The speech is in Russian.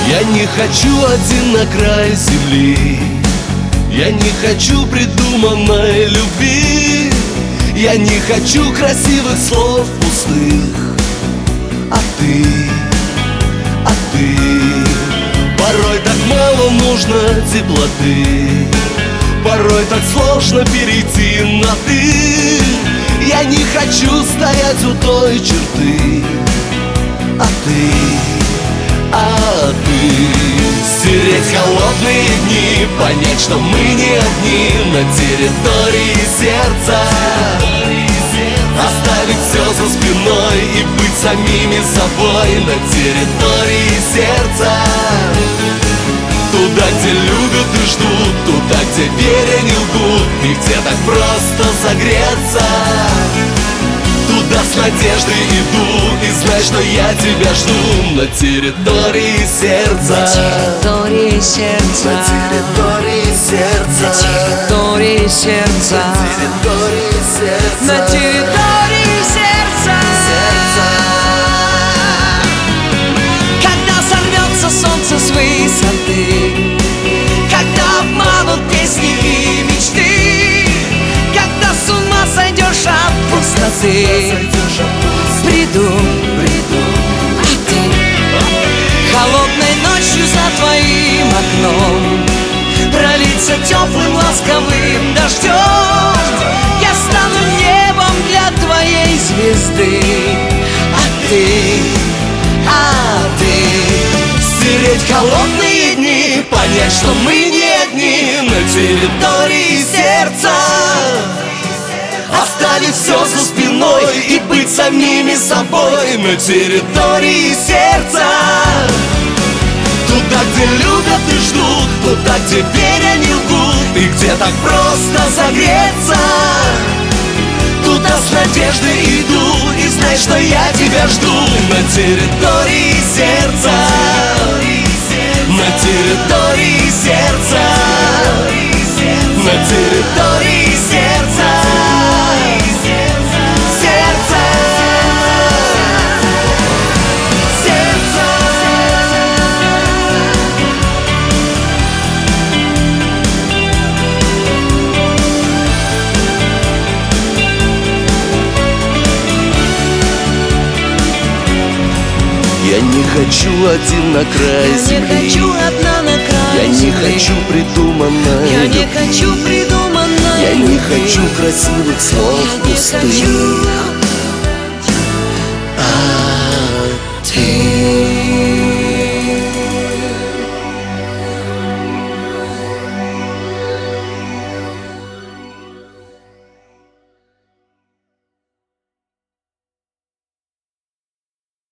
Я не хочу один на край земли, я не хочу придуманной любви, я не хочу красивых слов пустых. А ты порой так мало нужно теплоты, порой так сложно перейти на «ты». Я не хочу стоять у той черты. А ты стереть холодные дни, понять, что мы не одни на территории сердца, оставить все за спиной и быть самими собой на территории сердца. Туда, где любят и ждут, туда, где веря не лгут, и где так просто согреться. Туда с надеждой иду и знай, что я тебя жду на территории сердца. На территории сердца. На территории сердца. На территории сердца. На территории сердца. Когда сорвется солнце с высоты, когда обманут песни и мечты, когда с ума сойдешь от пустоты, приду, а ты холодной ночью за твоим окном пролиться теплым ласковым дождем. Я стану небом для твоей звезды, а ты стереть холодные дни, понять, что мы не одни на территории сердца, оставить все за спиной и быть самими собой на территории сердца. Туда, где любят и ждут, туда, где веря не лгут, и где так просто согреться. Туда с надеждой иду и знай, что я тебя жду на территории сердца. На территории сердца. На территории сердца. Сердце. Сердце. Я не хочу один на край земли, я не хочу одна на край я не земли. хочу придуманной Я не любви, хочу придуманной я не любви. хочу красивых слов Я не пустых. хочу